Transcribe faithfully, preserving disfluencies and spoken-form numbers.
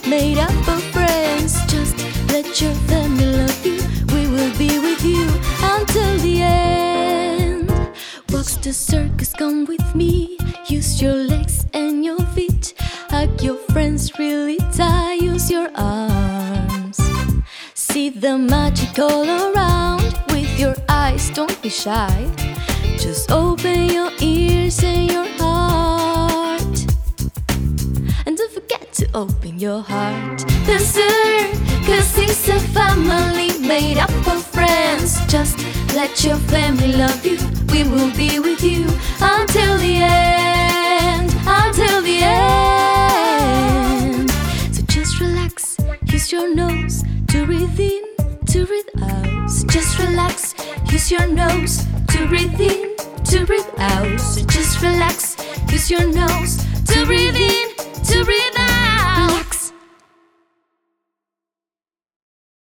made up of friends. Just let your family love you. We will be with you until the end. Walks the circus, come with me. Use your legs and your feet. Hug your friends really tight. Use your arms. See the magic all around. With your eyes, don't be shy. Just open your ears and your heart. And don't forget to open your heart. The circus is a family made up of friends. Just let your family love you. We will be with you until the end. Until the end. So just relax. Use your nose to breathe in, to breathe out. So just relax. Use your nose to breathe in, to breathe out. So just relax. Use your nose to breathe in.